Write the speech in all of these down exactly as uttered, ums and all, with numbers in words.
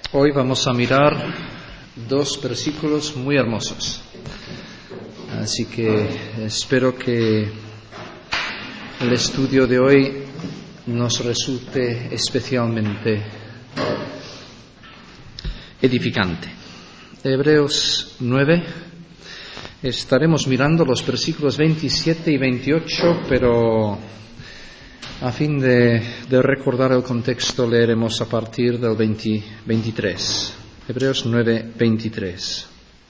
Hoy vamos a mirar dos versículos muy hermosos. Así que espero que el estudio de hoy nos resulte especialmente edificante. Hebreos nueve, estaremos mirando los versículos veintisiete y veintiocho, pero a fin de, de recordar el contexto leeremos a partir del veinte, veintitrés. Hebreos nueve, veintitrés.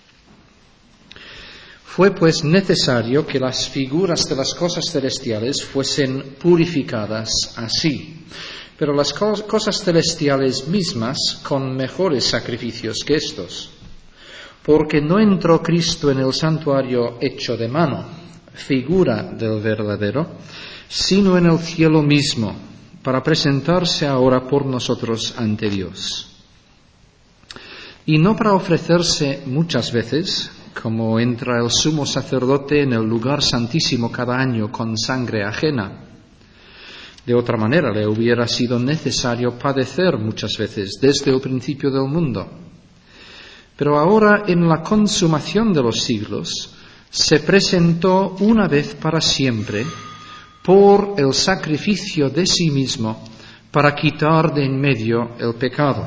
Fue pues necesario que las figuras de las cosas celestiales fuesen purificadas así, pero las co- cosas celestiales mismas con mejores sacrificios que estos. Porque no entró Cristo en el santuario hecho de mano, figura del verdadero, sino en el cielo mismo, para presentarse ahora por nosotros ante Dios. Y no para ofrecerse muchas veces, como entra el sumo sacerdote en el lugar santísimo cada año con sangre ajena. De otra manera le hubiera sido necesario padecer muchas veces desde el principio del mundo. Pero ahora, en la consumación de los siglos, se presentó una vez para siempre por el sacrificio de sí mismo para quitar de en medio el pecado.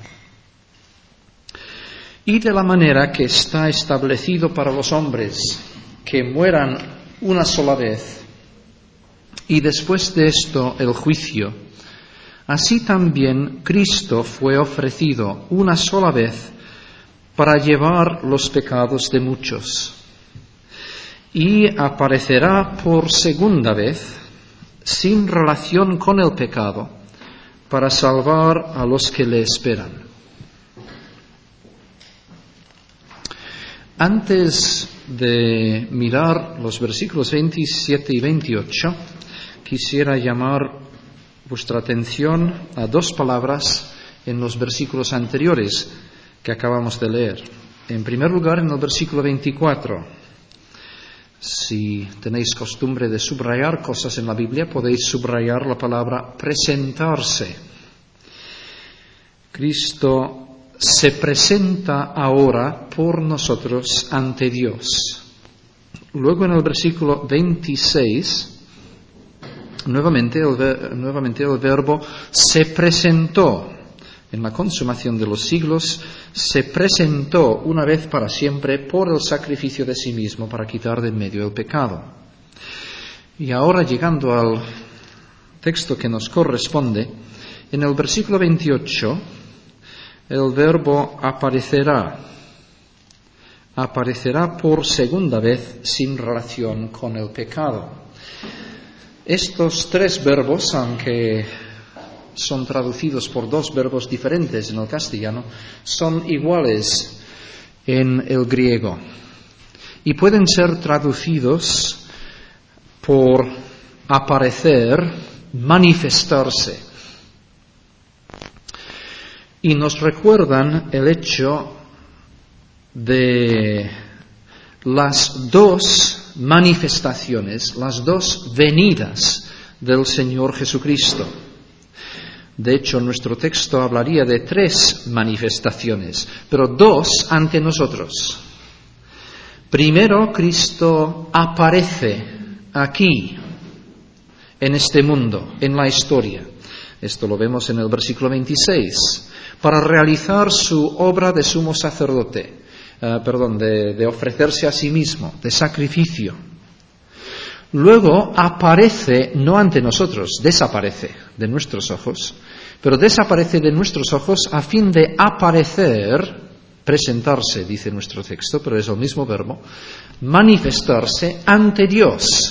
Y de la manera que está establecido para los hombres que mueran una sola vez y después de esto el juicio, así también Cristo fue ofrecido una sola vez para llevar los pecados de muchos. Y aparecerá por segunda vez, sin relación con el pecado, para salvar a los que le esperan. Antes de mirar los versículos veintisiete y veintiocho, quisiera llamar vuestra atención a dos palabras en los versículos anteriores que acabamos de leer. En primer lugar, en el versículo veinticuatro. Si tenéis costumbre de subrayar cosas en la Biblia, podéis subrayar la palabra presentarse. Cristo se presenta ahora por nosotros ante Dios. Luego en el versículo veintiséis, nuevamente el, ver, nuevamente el verbo se presentó. En la consumación de los siglos, se presentó una vez para siempre por el sacrificio de sí mismo para quitar de en medio el pecado. Y ahora, llegando al texto que nos corresponde, en el versículo veintiocho, el verbo aparecerá. Aparecerá por segunda vez sin relación con el pecado. Estos tres verbos, aunque son traducidos por dos verbos diferentes en el castellano, son iguales en el griego y pueden ser traducidos por aparecer, manifestarse, y nos recuerdan el hecho de las dos manifestaciones, las dos venidas del Señor Jesucristo. De hecho, nuestro texto hablaría de tres manifestaciones, pero dos ante nosotros. Primero, Cristo aparece aquí, en este mundo, en la historia. Esto lo vemos en el versículo veintiséis, para realizar su obra de sumo sacerdote, eh, perdón, de, de ofrecerse a sí mismo, de sacrificio. Luego aparece, no ante nosotros, desaparece de nuestros ojos, pero desaparece de nuestros ojos a fin de aparecer, presentarse, dice nuestro texto, pero es el mismo verbo, manifestarse ante Dios.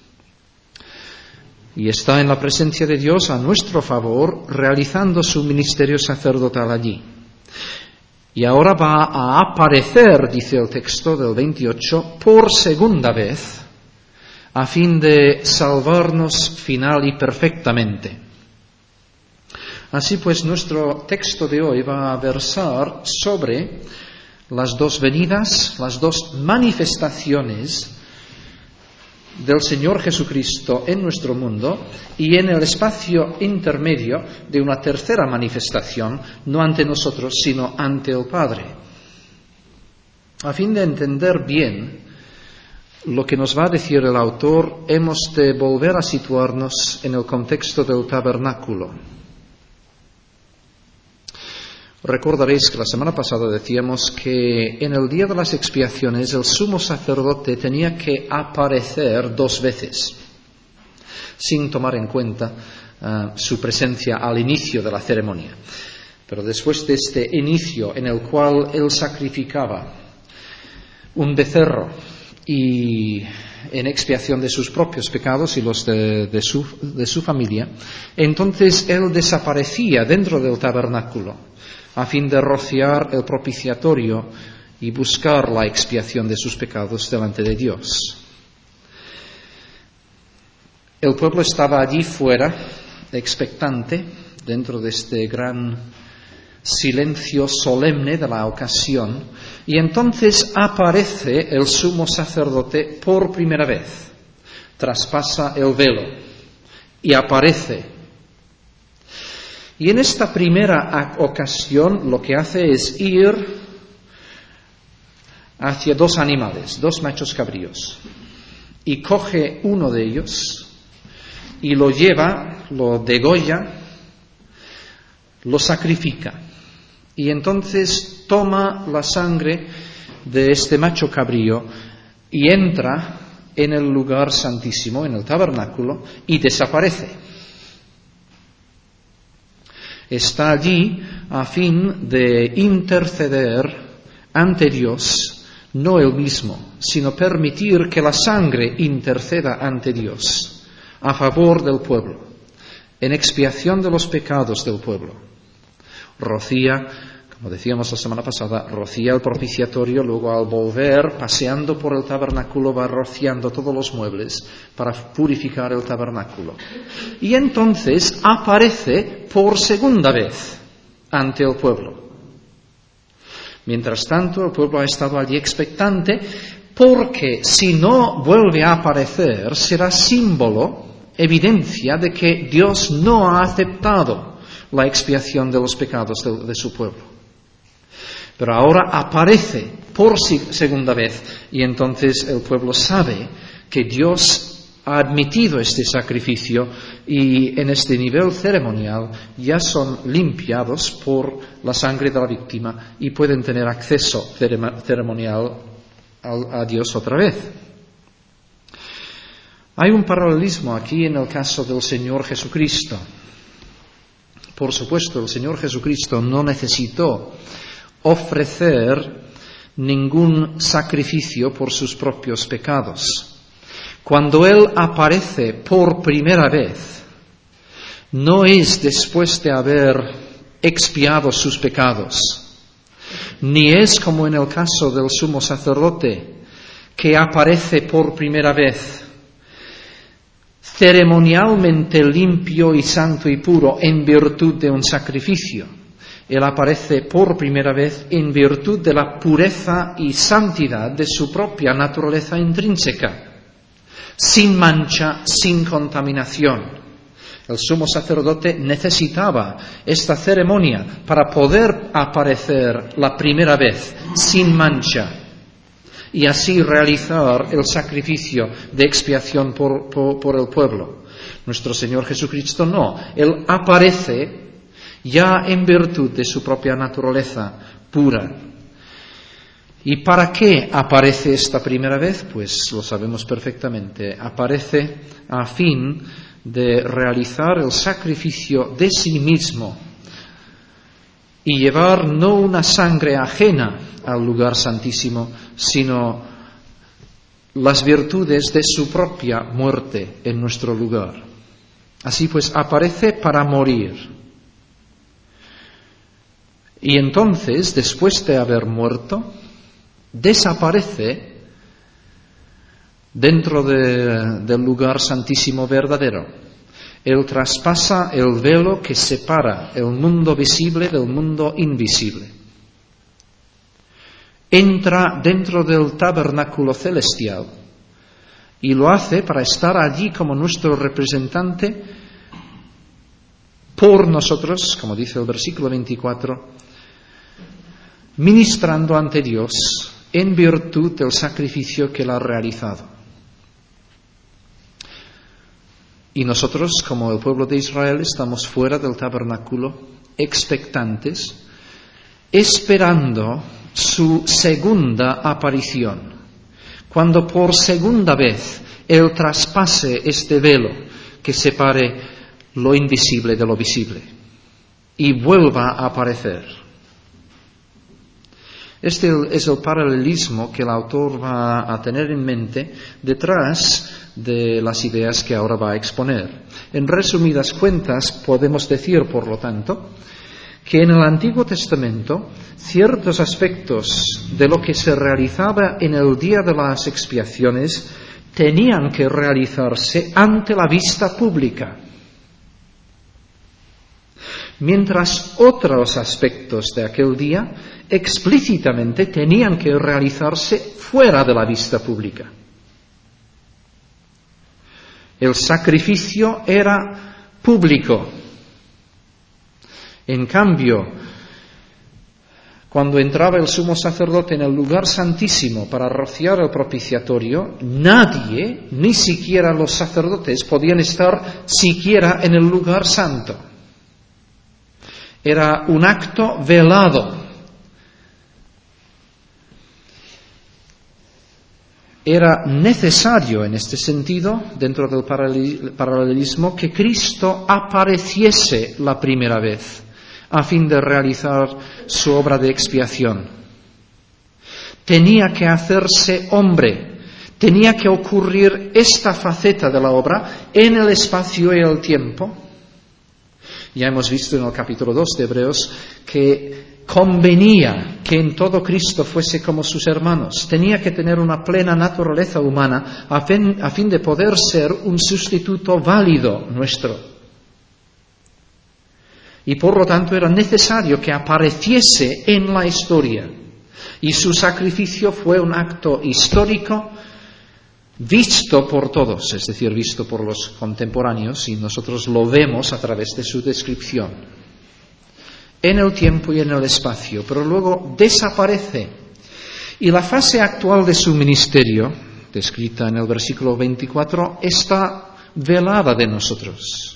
Y está en la presencia de Dios a nuestro favor, realizando su ministerio sacerdotal allí. Y ahora va a aparecer, dice el texto del veintiocho, por segunda vez, a fin de salvarnos final y perfectamente. Así pues, nuestro texto de hoy va a versar sobre las dos venidas, las dos manifestaciones del Señor Jesucristo en nuestro mundo y en el espacio intermedio de una tercera manifestación, no ante nosotros, sino ante el Padre. A fin de entender bien lo que nos va a decir el autor, hemos de volver a situarnos en el contexto del tabernáculo. Recordaréis que la semana pasada decíamos que en el día de las expiaciones el sumo sacerdote tenía que aparecer dos veces, sin tomar en cuenta uh, su presencia al inicio de la ceremonia. Pero después de este inicio en el cual él sacrificaba un becerro y en expiación de sus propios pecados y los de, de, su, de su familia, entonces él desaparecía dentro del tabernáculo a fin de rociar el propiciatorio y buscar la expiación de sus pecados delante de Dios. El pueblo estaba allí fuera, expectante, dentro de este gran silencio solemne de la ocasión, y entonces aparece el sumo sacerdote por primera vez, traspasa el velo y aparece. Y en esta primera ocasión lo que hace es ir hacia dos animales, dos machos cabríos, y coge uno de ellos y lo lleva, lo degolla, lo sacrifica, y entonces toma la sangre de este macho cabrío y entra en el lugar santísimo, en el tabernáculo, y desaparece. Está allí a fin de interceder ante Dios, no él mismo, sino permitir que la sangre interceda ante Dios a favor del pueblo, en expiación de los pecados del pueblo. Rocía, como decíamos la semana pasada, rocía el propiciatorio, luego al volver, paseando por el tabernáculo, va rociando todos los muebles para purificar el tabernáculo. Y entonces aparece por segunda vez ante el pueblo. Mientras tanto, el pueblo ha estado allí expectante, porque si no vuelve a aparecer, será símbolo, evidencia de que Dios no ha aceptado la expiación de los pecados de, de su pueblo. Pero ahora aparece por segunda vez y entonces el pueblo sabe que Dios ha admitido este sacrificio y en este nivel ceremonial ya son limpiados por la sangre de la víctima y pueden tener acceso ceremonial a Dios otra vez. Hay un paralelismo aquí en el caso del Señor Jesucristo. Por supuesto, el Señor Jesucristo no necesitó ofrecer ningún sacrificio por sus propios pecados. Cuando Él aparece por primera vez, no es después de haber expiado sus pecados, ni es como en el caso del sumo sacerdote, que aparece por primera vez ceremonialmente limpio y santo y puro en virtud de un sacrificio. Él aparece por primera vez en virtud de la pureza y santidad de su propia naturaleza intrínseca, sin mancha, sin contaminación. El sumo sacerdote necesitaba esta ceremonia para poder aparecer la primera vez sin mancha y así realizar el sacrificio de expiación por, por, por el pueblo. Nuestro Señor Jesucristo no, Él aparece ya en virtud de su propia naturaleza pura. ¿Y para qué aparece esta primera vez? Pues lo sabemos perfectamente. Aparece a fin de realizar el sacrificio de sí mismo y llevar no una sangre ajena al lugar santísimo, sino las virtudes de su propia muerte en nuestro lugar. Así pues, aparece para morir. Y entonces, después de haber muerto, desaparece dentro de, del lugar santísimo verdadero. Él traspasa el velo que separa el mundo visible del mundo invisible. Entra dentro del tabernáculo celestial Y lo hace para estar allí como nuestro representante por nosotros, como dice el versículo veinticuatro, ministrando ante Dios en virtud del sacrificio que él ha realizado. Y nosotros, como el pueblo de Israel, estamos fuera del tabernáculo, expectantes, esperando su segunda aparición, cuando por segunda vez él traspase este velo que separe lo invisible de lo visible y vuelva a aparecer. Este es el paralelismo que el autor va a tener en mente detrás de las ideas que ahora va a exponer. En resumidas cuentas, podemos decir, por lo tanto, que en el Antiguo Testamento ciertos aspectos de lo que se realizaba en el día de las expiaciones tenían que realizarse ante la vista pública, mientras otros aspectos de aquel día explícitamente tenían que realizarse fuera de la vista pública. El sacrificio era público. En cambio, cuando entraba el sumo sacerdote en el lugar santísimo para rociar el propiciatorio, nadie, ni siquiera los sacerdotes, podían estar siquiera en el lugar santo. Era un acto velado. Era necesario, en este sentido, dentro del paralelismo, que Cristo apareciese la primera vez, a fin de realizar su obra de expiación. Tenía que hacerse hombre, tenía que ocurrir esta faceta de la obra en el espacio y el tiempo. Ya hemos visto en el capítulo dos de Hebreos que convenía que en todo Cristo fuese como sus hermanos. Tenía que tener una plena naturaleza humana a fin, a fin de poder ser un sustituto válido nuestro. Y por lo tanto era necesario que apareciese en la historia. Y su sacrificio fue un acto histórico visto por todos, es decir, visto por los contemporáneos, y nosotros lo vemos a través de su descripción, en el tiempo y en el espacio, pero luego desaparece. Y la fase actual de su ministerio, descrita en el versículo veinticuatro, está velada de nosotros.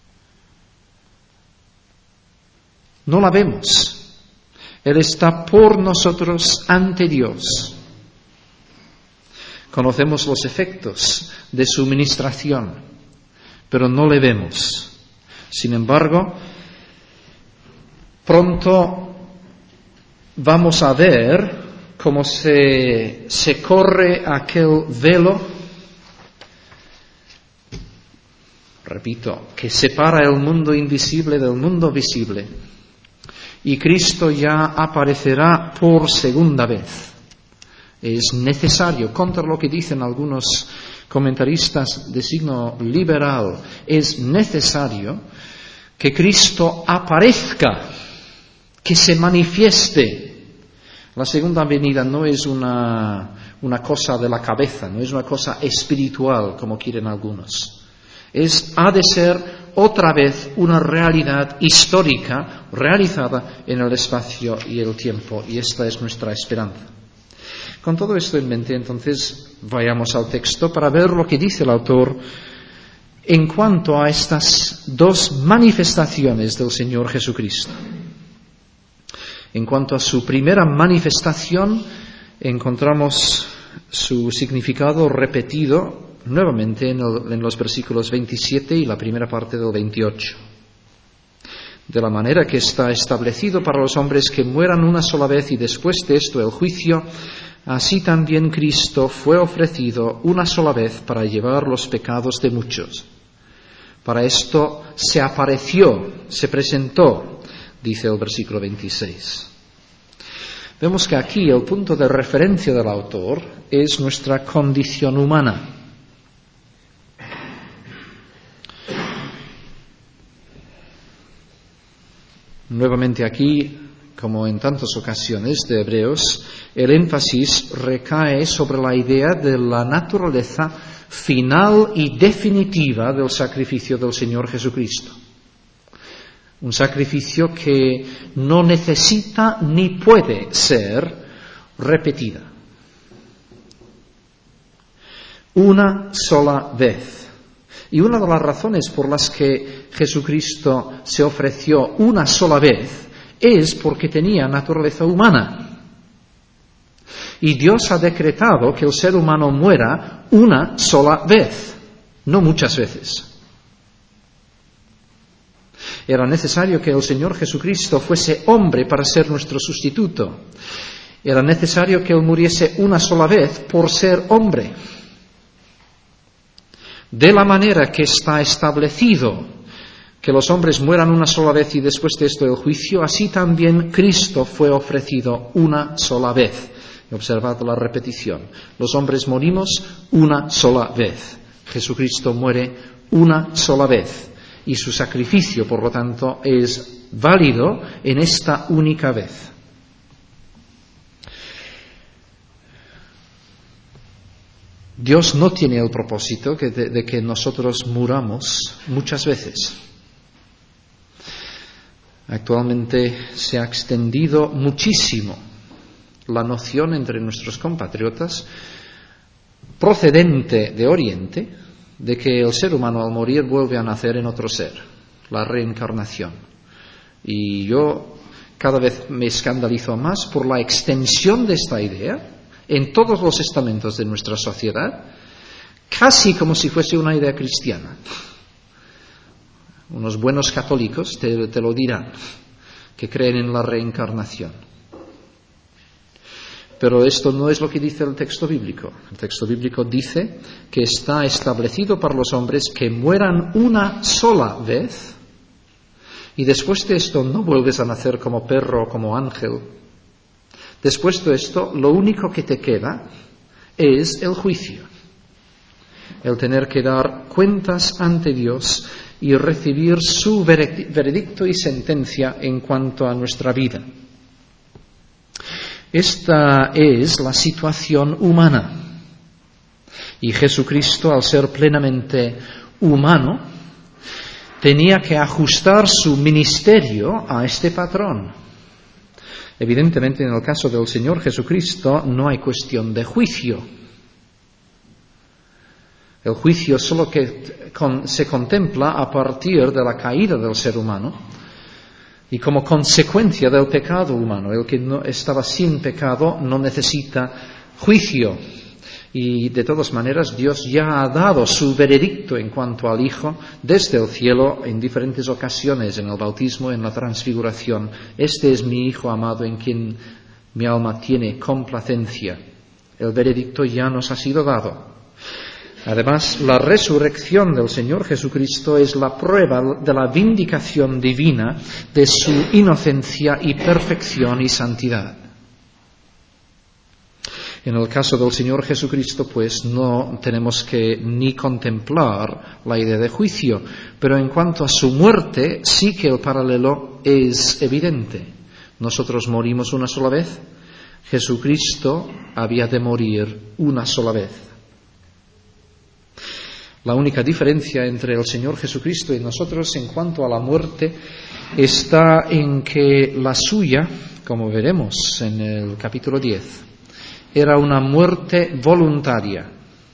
No la vemos. Él está por nosotros ante Dios. Conocemos los efectos de su ministración, pero no le vemos. Sin embargo, pronto vamos a ver cómo se, se corre aquel velo, repito, que separa el mundo invisible del mundo visible, y Cristo ya aparecerá por segunda vez. Es necesario, contra lo que dicen algunos comentaristas de signo liberal, es necesario que Cristo aparezca, que se manifieste. La segunda venida no es una, una cosa de la cabeza, no es una cosa espiritual, como quieren algunos. Es, ha de ser otra vez una realidad histórica realizada en el espacio y el tiempo, y esta es nuestra esperanza. Con todo esto en mente, entonces, vayamos al texto para ver lo que dice el autor en cuanto a estas dos manifestaciones del Señor Jesucristo. En cuanto a su primera manifestación, encontramos su significado repetido nuevamente en, el, en los versículos veintisiete y la primera parte del veintiocho. De la manera que está establecido para los hombres que mueran una sola vez y después de esto el juicio, así también Cristo fue ofrecido una sola vez para llevar los pecados de muchos. Para esto se apareció, se presentó, dice el versículo veintiséis. Vemos que aquí el punto de referencia del autor es nuestra condición humana. Nuevamente aquí, como en tantas ocasiones de Hebreos, el énfasis recae sobre la idea de la naturaleza final y definitiva del sacrificio del Señor Jesucristo. Un sacrificio que no necesita ni puede ser repetida. Una sola vez. Y una de las razones por las que Jesucristo se ofreció una sola vez es porque tenía naturaleza humana. Y Dios ha decretado que el ser humano muera una sola vez, no muchas veces. Era necesario que el Señor Jesucristo fuese hombre para ser nuestro sustituto. Era necesario que Él muriese una sola vez por ser hombre. De la manera que está establecido que los hombres mueran una sola vez y después de esto el juicio, así también Cristo fue ofrecido una sola vez. Observad la repetición. Los hombres morimos una sola vez. Jesucristo muere una sola vez. Y su sacrificio, por lo tanto, es válido en esta única vez. Dios no tiene el propósito de, de que nosotros muramos muchas veces. Actualmente se ha extendido muchísimo la noción entre nuestros compatriotas procedente de Oriente de que el ser humano al morir vuelve a nacer en otro ser, la reencarnación. Y yo cada vez me escandalizo más por la extensión de esta idea en todos los estamentos de nuestra sociedad, casi como si fuese una idea cristiana. Unos buenos católicos te, te lo dirán, que creen en la reencarnación. Pero esto no es lo que dice el texto bíblico. El texto bíblico dice que está establecido para los hombres que mueran una sola vez y después de esto no vuelves a nacer como perro o como ángel. Después de esto, lo único que te queda es el juicio. El tener que dar cuentas ante Dios y recibir su veredicto y sentencia en cuanto a nuestra vida. Esta es la situación humana. Y Jesucristo, al ser plenamente humano, tenía que ajustar su ministerio a este patrón. Evidentemente, en el caso del Señor Jesucristo no hay cuestión de juicio. El juicio solo que con, se contempla a partir de la caída del ser humano y como consecuencia del pecado humano. El que no estaba sin pecado no necesita juicio. Y de todas maneras Dios ya ha dado su veredicto en cuanto al Hijo desde el cielo en diferentes ocasiones, en el bautismo, en la transfiguración. Este es mi Hijo amado en quien mi alma tiene complacencia. El veredicto ya nos ha sido dado. Además, la resurrección del Señor Jesucristo es la prueba de la vindicación divina de su inocencia y perfección y santidad. En el caso del Señor Jesucristo, pues no tenemos que ni contemplar la idea de juicio, pero en cuanto a su muerte, sí que el paralelo es evidente. Nosotros morimos una sola vez, Jesucristo había de morir una sola vez. La única diferencia entre el Señor Jesucristo y nosotros en cuanto a la muerte está en que la suya, como veremos en el capítulo diez, era una muerte voluntaria,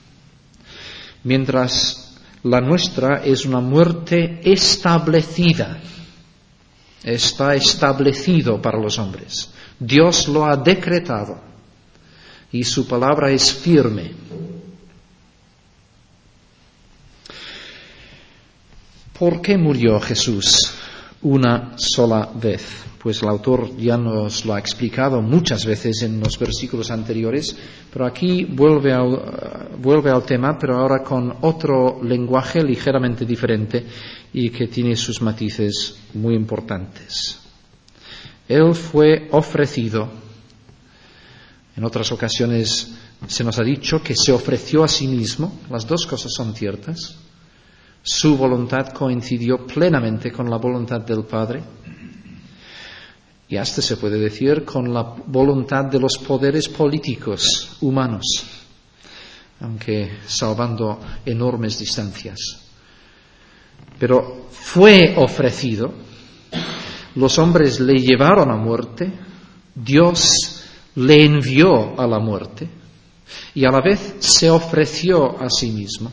mientras la nuestra es una muerte establecida. Está establecido para los hombres. Dios lo ha decretado y su palabra es firme. ¿Por qué murió Jesús una sola vez? Pues el autor ya nos lo ha explicado muchas veces en los versículos anteriores, pero aquí vuelve al, vuelve al tema, pero ahora con otro lenguaje ligeramente diferente y que tiene sus matices muy importantes. Él fue ofrecido. En otras ocasiones se nos ha dicho que se ofreció a sí mismo. Las dos cosas son ciertas. Su voluntad coincidió plenamente con la voluntad del Padre. Y hasta se puede decir con la voluntad de los poderes políticos humanos. aunque salvando enormes distancias. Pero fue ofrecido, los hombres le llevaron a muerte, Dios le envió a la muerte y a la vez se ofreció a sí mismo.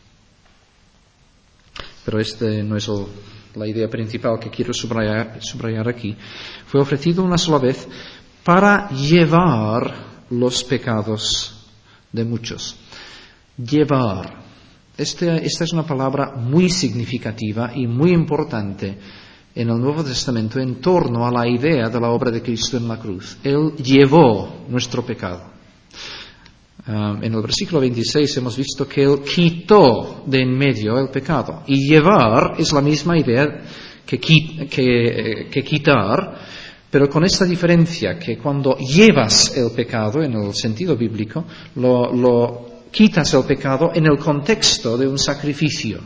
Pero esta no es el, la idea principal que quiero subrayar, subrayar aquí. Fue ofrecido una sola vez para llevar los pecados de muchos. Llevar. Este, esta es una palabra muy significativa y muy importante en el Nuevo Testamento en torno a la idea de la obra de Cristo en la cruz. Él llevó nuestro pecado. Um, en el versículo veintiséis hemos visto que Él quitó de en medio el pecado. Y llevar es la misma idea que, que, que quitar, pero con esta diferencia que cuando llevas el pecado, en el sentido bíblico, lo, lo quitas el pecado en el contexto de un sacrificio.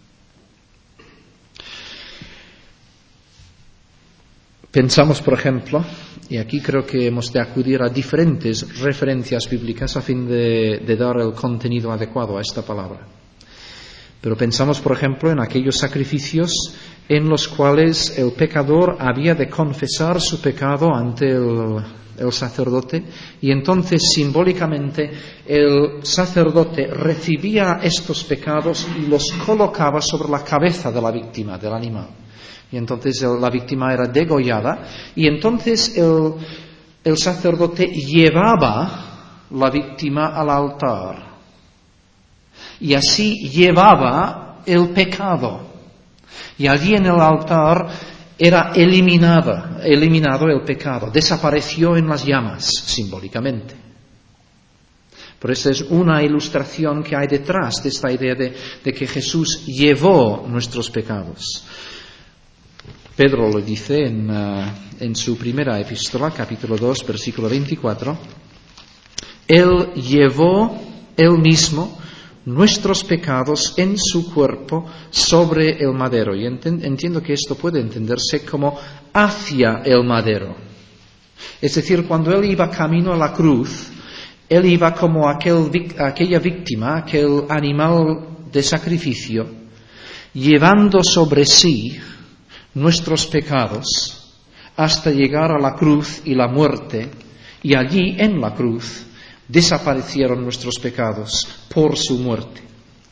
Pensamos, por ejemplo, y aquí creo que hemos de acudir a diferentes referencias bíblicas a fin de, de dar el contenido adecuado a esta palabra. Pero pensamos, por ejemplo, en aquellos sacrificios en los cuales el pecador había de confesar su pecado ante el, el sacerdote y entonces simbólicamente el sacerdote recibía estos pecados y los colocaba sobre la cabeza de la víctima, del animal. Y entonces la víctima era degollada y entonces el, el sacerdote llevaba la víctima al altar y así llevaba el pecado y allí en el altar era eliminada, eliminado el pecado, desapareció en las llamas simbólicamente. Por eso es una ilustración que hay detrás de esta idea de, de que Jesús llevó nuestros pecados. Pedro lo dice en, uh, en su primera epístola, capítulo dos, versículo veinticuatro. Él llevó él mismo nuestros pecados en su cuerpo sobre el madero. Y ent- entiendo que esto puede entenderse como hacia el madero. Es decir, cuando él iba camino a la cruz, él iba como aquel, aquella víctima, aquel animal de sacrificio, llevando sobre sí nuestros pecados hasta llegar a la cruz y la muerte, y allí en la cruz desaparecieron nuestros pecados por su muerte.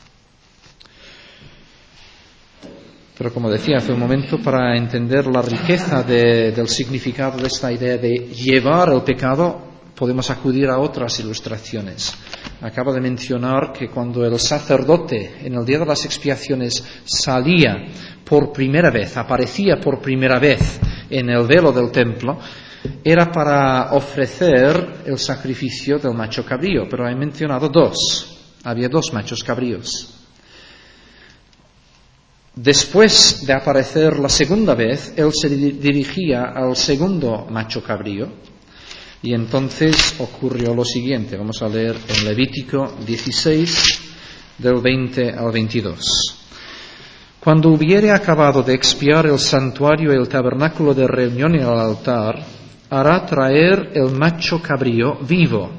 Pero como decía hace un momento, para entender la riqueza de, del significado de esta idea de llevar el pecado, podemos acudir a otras ilustraciones. Acabo de mencionar que cuando el sacerdote en el día de las expiaciones salía por primera vez, aparecía por primera vez en el velo del templo, era para ofrecer el sacrificio del macho cabrío, pero he mencionado dos, había dos machos cabríos. Después de aparecer la segunda vez, él se dirigía al segundo macho cabrío y entonces ocurrió lo siguiente. Vamos a leer en Levítico dieciséis, del veinte al veintidós. Cuando hubiere acabado de expiar el santuario y el tabernáculo de reunión y el altar, hará traer el macho cabrío vivo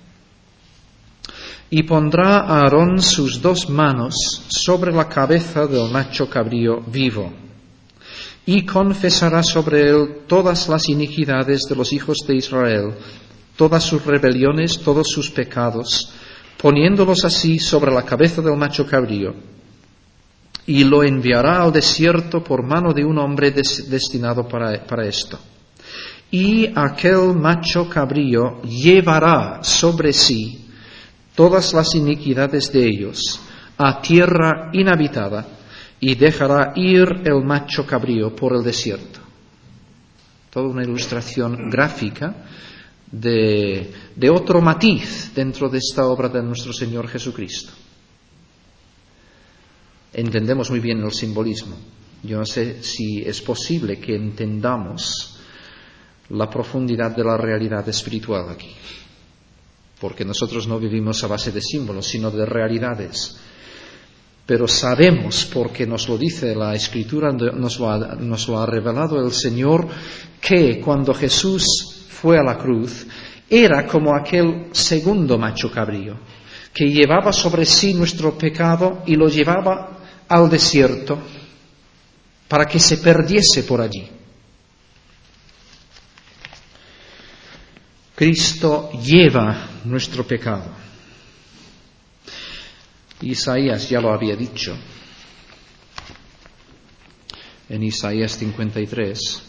y pondrá a Aarón sus dos manos sobre la cabeza del macho cabrío vivo y confesará sobre él todas las iniquidades de los hijos de Israel, todas sus rebeliones, todos sus pecados, poniéndolos así sobre la cabeza del macho cabrío, y lo enviará al desierto por mano de un hombre des- destinado para, para esto. Y aquel macho cabrío llevará sobre sí todas las iniquidades de ellos a tierra inhabitada y dejará ir el macho cabrío por el desierto. Toda una ilustración gráfica de, de otro matiz dentro de esta obra de nuestro Señor Jesucristo. Entendemos muy bien el simbolismo. Yo no sé si es posible que entendamos la profundidad de la realidad espiritual aquí, porque nosotros no vivimos a base de símbolos, sino de realidades. Pero sabemos, porque nos lo dice la Escritura, nos lo ha, nos lo ha revelado el Señor, que cuando Jesús fue a la cruz, era como aquel segundo macho cabrío, que llevaba sobre sí nuestro pecado y lo llevaba al desierto para que se perdiese por allí. Cristo lleva nuestro pecado. Isaías ya lo había dicho en Isaías cincuenta y tres,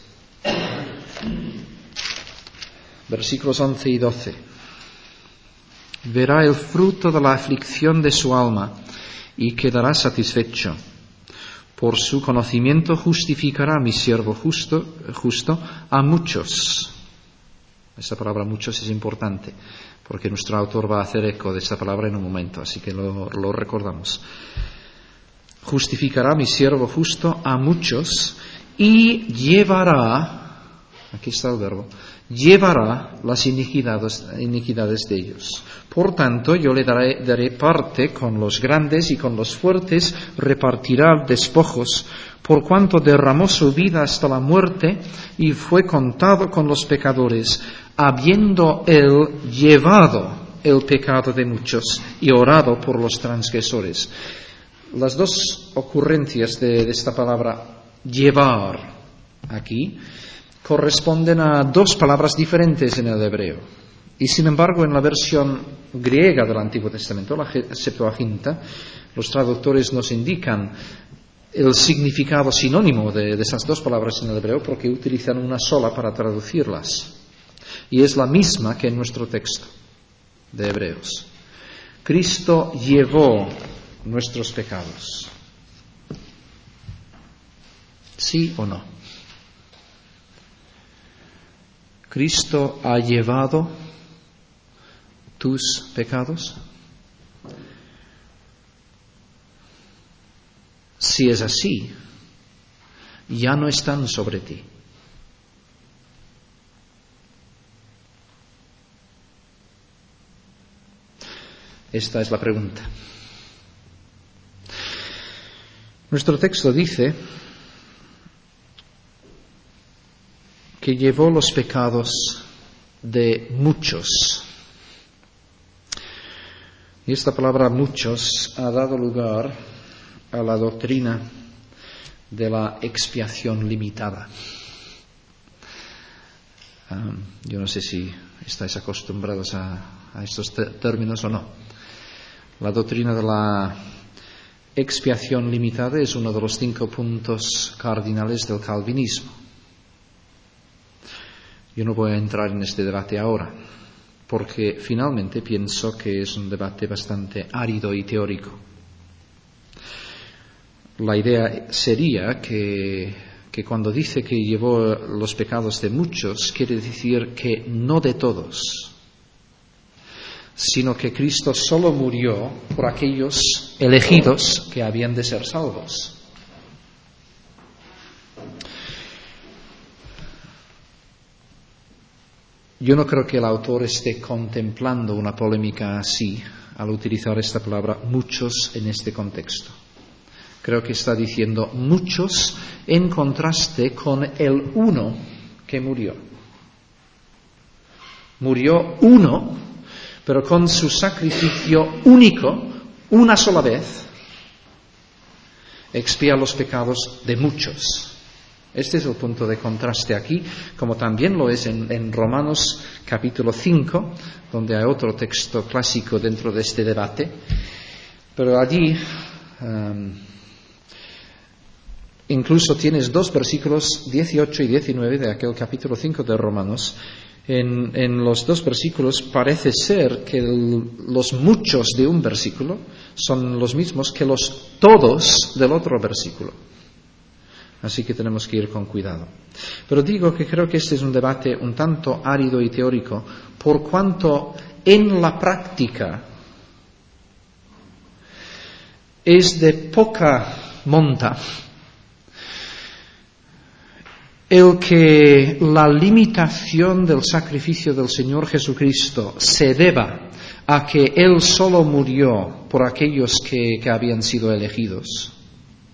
versículos once y doce. Verá el fruto de la aflicción de su alma y quedará satisfecho. Por su conocimiento justificará mi siervo justo, justo a muchos. Esta palabra muchos es importante, porque nuestro autor va a hacer eco de esta palabra en un momento, así que lo, lo recordamos. Justificará mi siervo justo a muchos y llevará, aquí está el verbo, llevará las iniquidades, iniquidades de ellos. Por tanto, yo le daré, daré parte con los grandes y con los fuertes repartirá despojos, por cuanto derramó su vida hasta la muerte y fue contado con los pecadores, habiendo él llevado el pecado de muchos y orado por los transgresores. Las dos ocurrencias de, de esta palabra llevar aquí corresponden a dos palabras diferentes en el hebreo. Y sin embargo, en la versión griega del Antiguo Testamento, la Septuaginta, los traductores nos indican el significado sinónimo de, de esas dos palabras en el hebreo porque utilizan una sola para traducirlas. Y es la misma que en nuestro texto de Hebreos. Cristo llevó nuestros pecados. ¿Sí o no? ¿Cristo ha llevado tus pecados? Si es así, ya no están sobre ti. Esta es la pregunta. Nuestro texto dice que llevó los pecados de muchos. Y esta palabra muchos ha dado lugar a la doctrina de la expiación limitada. Um, yo no sé si estáis acostumbrados a, a estos te- términos o no. La doctrina de la expiación limitada es uno de los cinco puntos cardinales del calvinismo. Yo no voy a entrar en este debate ahora, porque finalmente pienso que es un debate bastante árido y teórico. La idea sería que, que cuando dice que llevó los pecados de muchos, quiere decir que no de todos, sino que Cristo solo murió por aquellos elegidos que habían de ser salvos. Yo no creo que el autor esté contemplando una polémica así al utilizar esta palabra muchos en este contexto. Creo que está diciendo muchos en contraste con el uno que murió. Murió uno, pero con su sacrificio único, una sola vez, expía los pecados de muchos. Este es el punto de contraste aquí, como también lo es en, en Romanos capítulo cinco, donde hay otro texto clásico dentro de este debate. Pero allí um, incluso tienes dos versículos, dieciocho y diecinueve de aquel capítulo cinco de Romanos. En, en los dos versículos parece ser que el, los muchos de un versículo son los mismos que los todos del otro versículo. Así que tenemos que ir con cuidado. Pero digo que creo que este es un debate un tanto árido y teórico, por cuanto en la práctica es de poca monta el que la limitación del sacrificio del Señor Jesucristo se deba a que Él solo murió por aquellos que, que habían sido elegidos,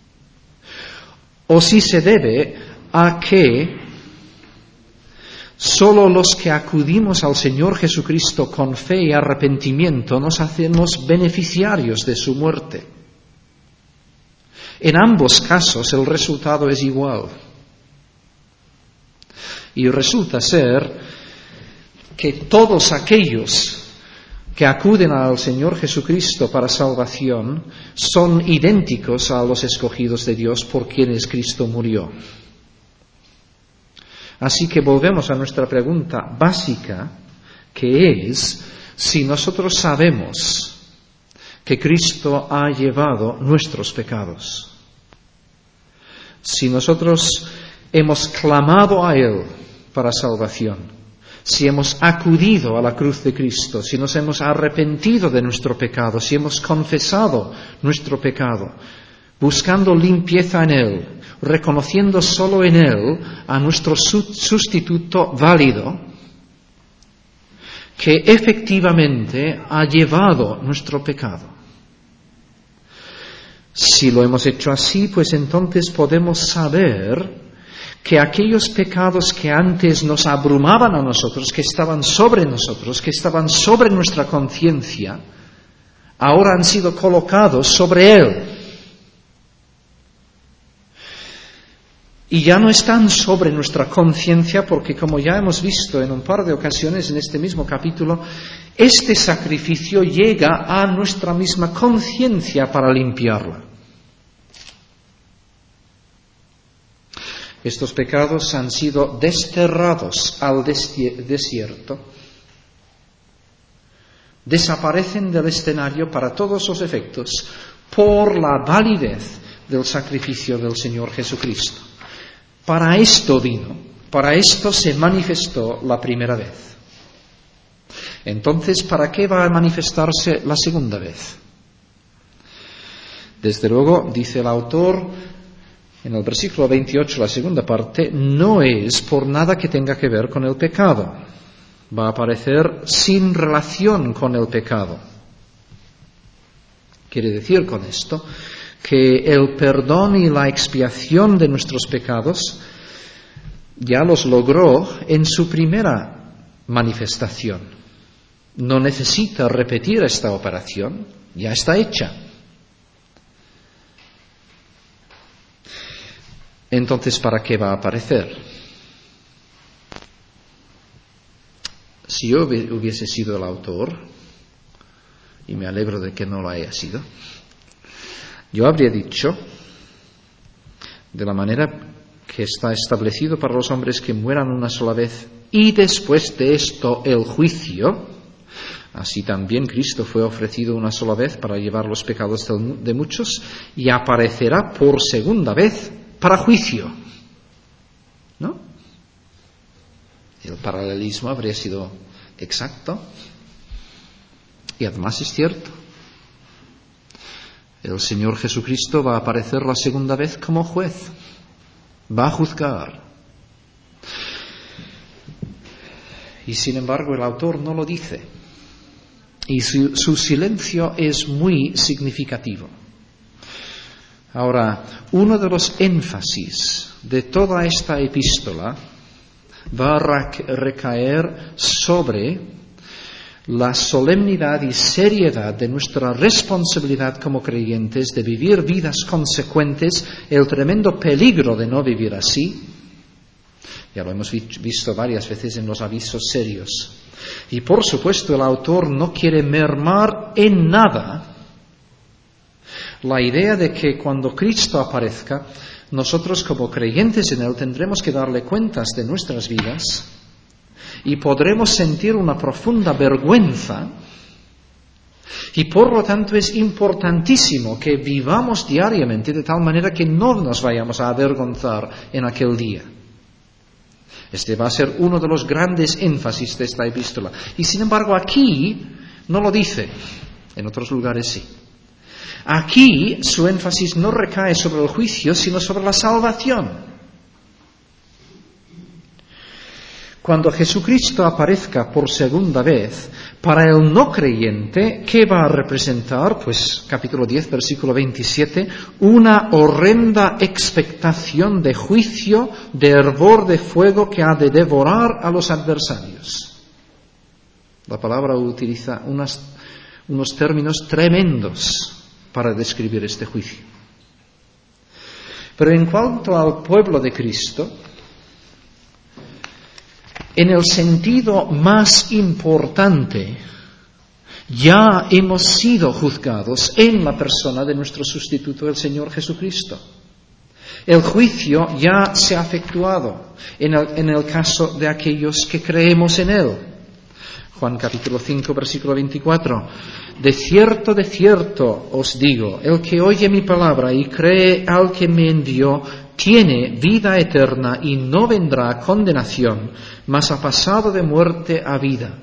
o si se debe a que solo los que acudimos al Señor Jesucristo con fe y arrepentimiento nos hacemos beneficiarios de su muerte. En ambos casos el resultado es igual. Y resulta ser que todos aquellos que acuden al Señor Jesucristo para salvación son idénticos a los escogidos de Dios por quienes Cristo murió. Así que volvemos a nuestra pregunta básica, que es si nosotros sabemos que Cristo ha llevado nuestros pecados, si nosotros hemos clamado a Él para salvación, si hemos acudido a la cruz de Cristo, si nos hemos arrepentido de nuestro pecado, si hemos confesado nuestro pecado, buscando limpieza en Él, reconociendo solo en Él a nuestro sustituto válido, que efectivamente ha llevado nuestro pecado. Si lo hemos hecho así, pues entonces podemos saber que aquellos pecados que antes nos abrumaban a nosotros, que estaban sobre nosotros, que estaban sobre nuestra conciencia, ahora han sido colocados sobre Él. Y ya no están sobre nuestra conciencia porque, como ya hemos visto en un par de ocasiones en este mismo capítulo, este sacrificio llega a nuestra misma conciencia para limpiarla. Estos pecados han sido desterrados al desierto, desaparecen del escenario para todos los efectos por la validez del sacrificio del Señor Jesucristo. Para esto vino, para esto se manifestó la primera vez. Entonces, ¿para qué va a manifestarse la segunda vez? Desde luego, dice el autor, en el versículo veintiocho, la segunda parte, no es por nada que tenga que ver con el pecado. Va a aparecer sin relación con el pecado. Quiere decir con esto que el perdón y la expiación de nuestros pecados ya los logró en su primera manifestación. No necesita repetir esta operación, ya está hecha. Entonces, ¿para qué va a aparecer? Si yo hubiese sido el autor, y me alegro de que no lo haya sido, yo habría dicho, de la manera que está establecido para los hombres que mueran una sola vez, y después de esto el juicio, así también Cristo fue ofrecido una sola vez para llevar los pecados de muchos, y aparecerá por segunda vez para juicio. ¿No? El paralelismo habría sido exacto, y además es cierto. El Señor Jesucristo va a aparecer la segunda vez como juez. Va a juzgar. Y sin embargo el autor no lo dice. Y su, su silencio es muy significativo. Ahora, uno de los énfasis de toda esta epístola va a recaer sobre la solemnidad y seriedad de nuestra responsabilidad como creyentes de vivir vidas consecuentes, el tremendo peligro de no vivir así. Ya lo hemos visto varias veces en los avisos serios. Y por supuesto el autor no quiere mermar en nada la idea de que cuando Cristo aparezca, nosotros como creyentes en Él tendremos que darle cuentas de nuestras vidas y podremos sentir una profunda vergüenza, y por lo tanto es importantísimo que vivamos diariamente de tal manera que no nos vayamos a avergonzar en aquel día. Este va a ser uno de los grandes énfasis de esta epístola. Y sin embargo aquí no lo dice, en otros lugares sí. Aquí su énfasis no recae sobre el juicio, sino sobre la salvación. cuando Jesucristo aparezca por segunda vez, para el no creyente, ¿qué va a representar? Pues capítulo diez, versículo veintisiete, una horrenda expectación de juicio, de hervor de fuego que ha de devorar a los adversarios. La palabra utiliza unas, unos términos tremendos para describir este juicio. Pero en cuanto al pueblo de Cristo, en el sentido más importante, ya hemos sido juzgados en la persona de nuestro sustituto, el Señor Jesucristo. El juicio ya se ha efectuado en el, en el caso de aquellos que creemos en Él. Juan capítulo cinco, versículo veinticuatro. De cierto, de cierto os digo, el que oye mi palabra y cree al que me envió, tiene vida eterna y no vendrá a condenación, mas ha pasado de muerte a vida.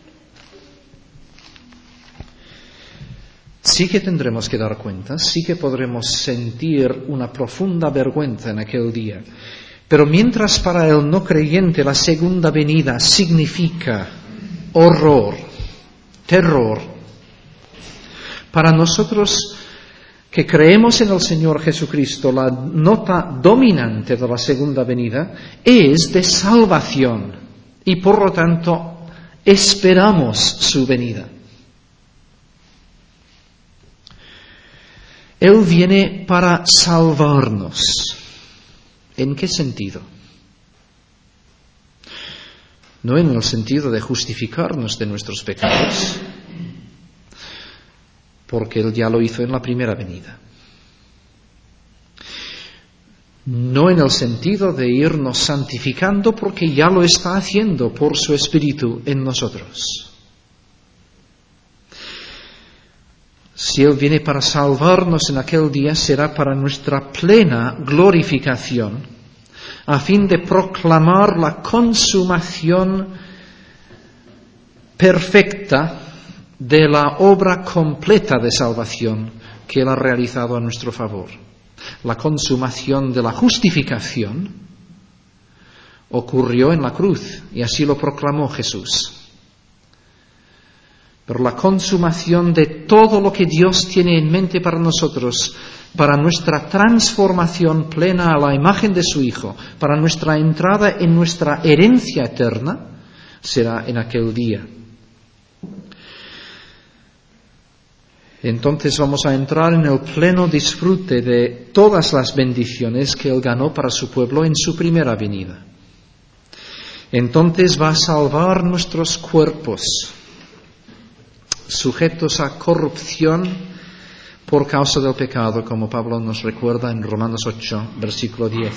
Sí que tendremos que dar cuenta, sí que podremos sentir una profunda vergüenza en aquel día. Pero mientras para el no creyente la segunda venida significa horror, terror, para nosotros que creemos en el Señor Jesucristo, la nota dominante de la segunda venida es de salvación y por lo tanto esperamos su venida. Él viene para salvarnos. ¿En qué sentido? No en el sentido de justificarnos de nuestros pecados, porque Él ya lo hizo en la primera venida. No en el sentido de irnos santificando, porque ya lo está haciendo por su Espíritu en nosotros. Si Él viene para salvarnos en aquel día, será para nuestra plena glorificación, a fin de proclamar la consumación perfecta de la obra completa de salvación que Él ha realizado a nuestro favor. La consumación de la justificación ocurrió en la cruz y así lo proclamó Jesús. Pero la consumación de todo lo que Dios tiene en mente para nosotros, para nuestra transformación plena a la imagen de su Hijo, para nuestra entrada en nuestra herencia eterna, será en aquel día. Entonces vamos a entrar en el pleno disfrute de todas las bendiciones que Él ganó para su pueblo en su primera venida. Entonces va a salvar nuestros cuerpos, sujetos a corrupción por causa del pecado, como Pablo nos recuerda en Romanos ocho, versículo diez.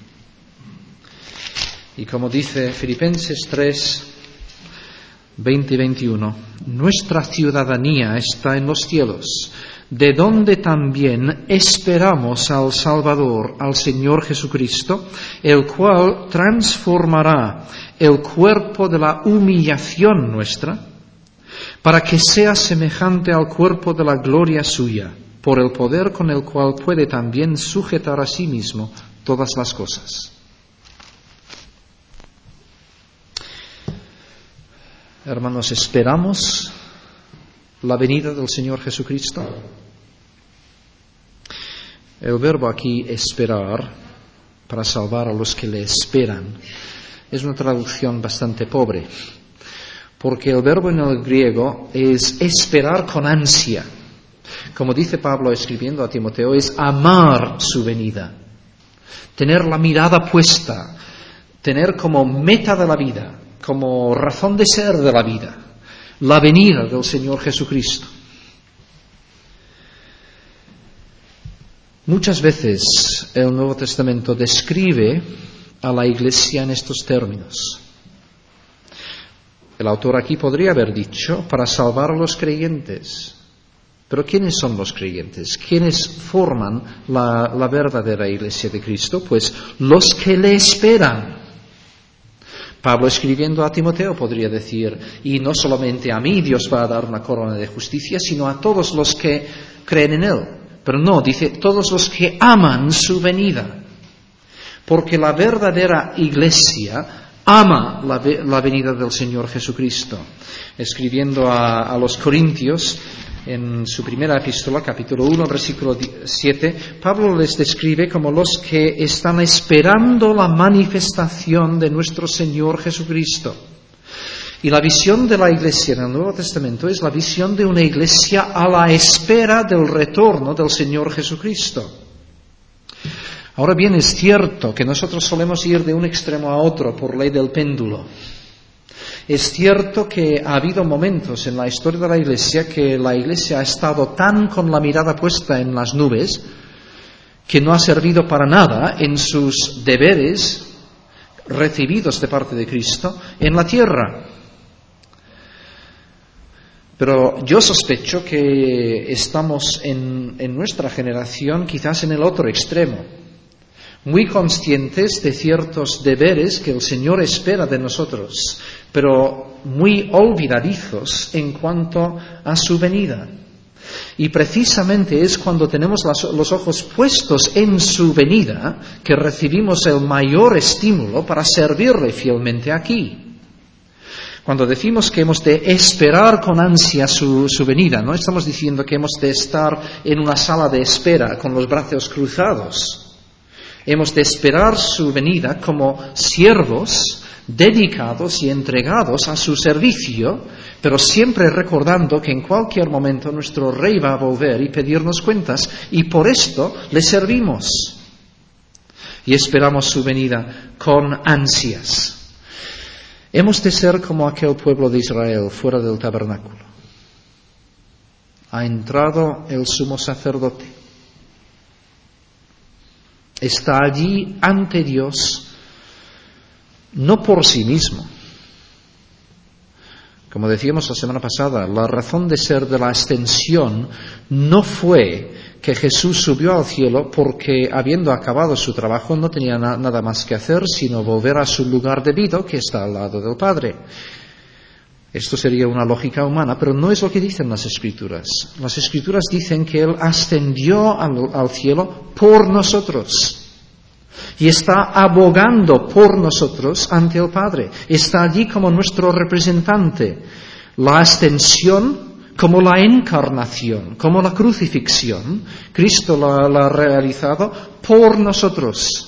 Y como dice Filipenses tres, veinte y veintiuno, nuestra ciudadanía está en los cielos, de donde también esperamos al Salvador, al Señor Jesucristo, el cual transformará el cuerpo de la humillación nuestra, para que sea semejante al cuerpo de la gloria suya, por el poder con el cual puede también sujetar a sí mismo todas las cosas. Hermanos, ¿esperamos la venida del Señor Jesucristo? El verbo aquí, esperar, para salvar a los que le esperan, es una traducción bastante pobre, porque el verbo en el griego es esperar con ansia. Como dice Pablo escribiendo a Timoteo, es amar su venida, tener la mirada puesta, tener como meta de la vida, como razón de ser de la vida, la venida del Señor Jesucristo. Muchas veces el Nuevo Testamento describe a la Iglesia en estos términos. El autor aquí podría haber dicho, para salvar a los creyentes. Pero ¿quiénes son los creyentes? ¿Quiénes forman la, la verdadera Iglesia de Cristo? Pues los que le esperan. Pablo escribiendo a Timoteo podría decir, y no solamente a mí Dios va a dar una corona de justicia, sino a todos los que creen en Él. Pero no, dice, todos los que aman su venida. Porque la verdadera Iglesia ama la, la venida del Señor Jesucristo. Escribiendo a, a los Corintios, en su primera epístola, capítulo uno, versículo siete, Pablo les describe como los que están esperando la manifestación de nuestro Señor Jesucristo. Y la visión de la iglesia en el Nuevo Testamento es la visión de una iglesia a la espera del retorno del Señor Jesucristo. Ahora bien, es cierto que nosotros solemos ir de un extremo a otro por ley del péndulo. Es cierto que ha habido momentos en la historia de la iglesia que la iglesia ha estado tan con la mirada puesta en las nubes que no ha servido para nada en sus deberes recibidos de parte de Cristo en la tierra. Pero yo sospecho que estamos en, en nuestra generación quizás en el otro extremo, muy conscientes de ciertos deberes que el Señor espera de nosotros, pero muy olvidadizos en cuanto a su venida. Y precisamente es cuando tenemos las, los ojos puestos en su venida que recibimos el mayor estímulo para servirle fielmente aquí. Cuando decimos que hemos de esperar con ansia su, su venida, no estamos diciendo que hemos de estar en una sala de espera con los brazos cruzados. Hemos de esperar su venida como siervos dedicados y entregados a su servicio, pero siempre recordando que en cualquier momento nuestro Rey va a volver y pedirnos cuentas, y por esto le servimos. Y esperamos su venida con ansias. Hemos de ser como aquel pueblo de Israel fuera del tabernáculo. Ha entrado el sumo sacerdote. Está allí ante Dios, no por sí mismo. Como decíamos la semana pasada, la razón de ser de la ascensión no fue que Jesús subió al cielo porque, habiendo acabado su trabajo, no tenía na- nada más que hacer sino volver a su lugar debido, que está al lado del Padre. Esto sería una lógica humana, pero no es lo que dicen las Escrituras. Las Escrituras dicen que Él ascendió al, al cielo por nosotros. Y está abogando por nosotros ante el Padre. Está allí como nuestro representante. La ascensión como la encarnación, como la crucifixión, Cristo la, la ha realizado por nosotros.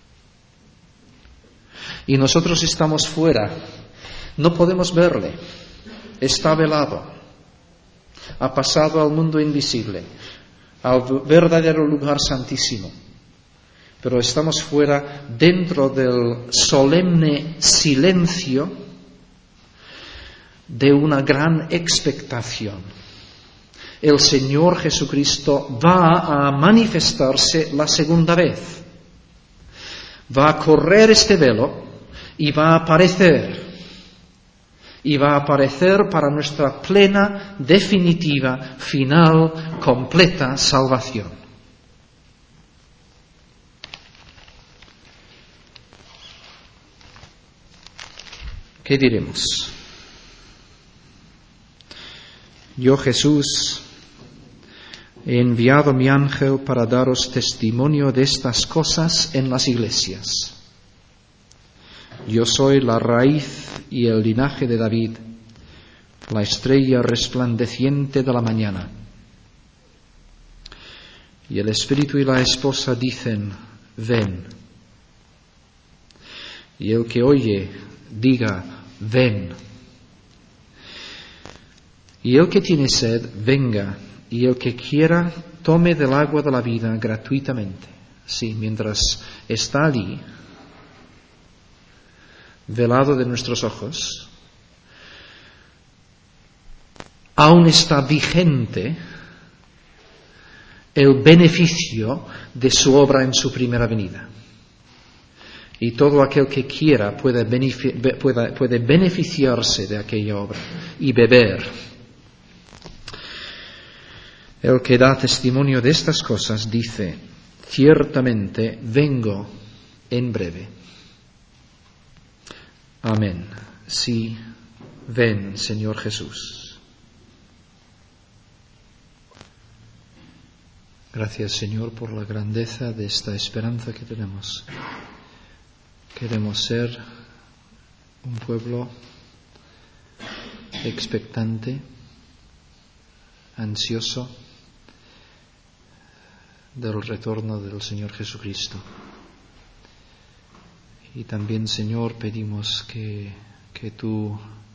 Y nosotros estamos fuera. No podemos verle. Está velado. Ha pasado al mundo invisible, al verdadero lugar santísimo. Pero estamos fuera dentro del solemne silencio de una gran expectación. El Señor Jesucristo va a manifestarse la segunda vez. Va a correr este velo y va a aparecer. Y va a aparecer para nuestra plena, definitiva, final, completa salvación. ¿Qué diremos? Yo, Jesús, he enviado mi ángel para daros testimonio de estas cosas en las iglesias. Yo soy la raíz y el linaje de David, la estrella resplandeciente de la mañana. Y el Espíritu y la esposa dicen, ven. Y el que oye, diga, ven. Y el que tiene sed, venga, y el que quiera, tome del agua de la vida gratuitamente. Sí, mientras está allí, velado de nuestros ojos, aún está vigente el beneficio de su obra en su primera venida. Y todo aquel que quiera puede, benefic- puede, puede beneficiarse de aquella obra y beber. El que da testimonio de estas cosas dice, ciertamente vengo en breve. Amén. Sí, ven, Señor Jesús. Gracias, Señor, por la grandeza de esta esperanza que tenemos. Queremos ser un pueblo expectante, ansioso del retorno del Señor Jesucristo. Y también, Señor, pedimos que, que tú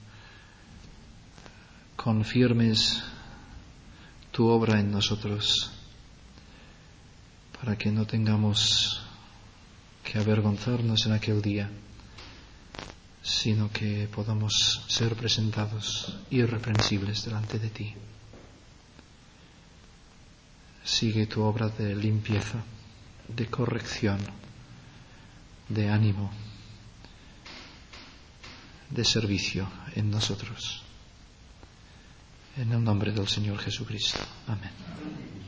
confirmes tu obra en nosotros, para que no tengamos que avergonzarnos en aquel día, sino que podamos ser presentados irreprensibles delante de ti. Sigue tu obra de limpieza, de corrección, de ánimo, de servicio en nosotros. En el nombre del Señor Jesucristo. Amén.